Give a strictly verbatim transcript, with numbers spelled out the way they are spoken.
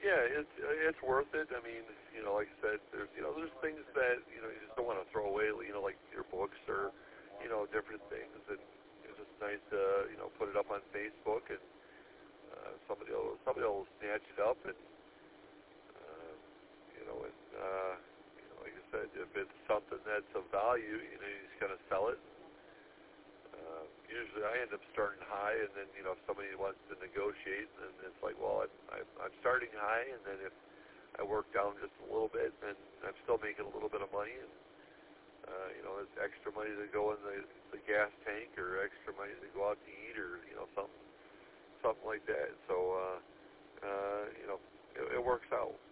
Yeah, it's it's worth it. I mean, you know, like I said, there's you know there's things that you know you just don't want to throw away. You know, like your books or you know different things, and it's just nice to you know put it up on Facebook, and uh, somebody will somebody will snatch it up, and uh, you know, and uh, you know, like I said, if it's something that's of value, you know, you just kind of sell it. Uh, usually I end up starting high, and then, you know, if somebody wants to negotiate, then it's like, well, I'm, I'm, I'm starting high, and then if I work down just a little bit, then I'm still making a little bit of money, and, uh, you know, it's extra money to go in the, the gas tank, or extra money to go out to eat, or, you know, something, something like that. So, uh, uh, you know, it, it works out.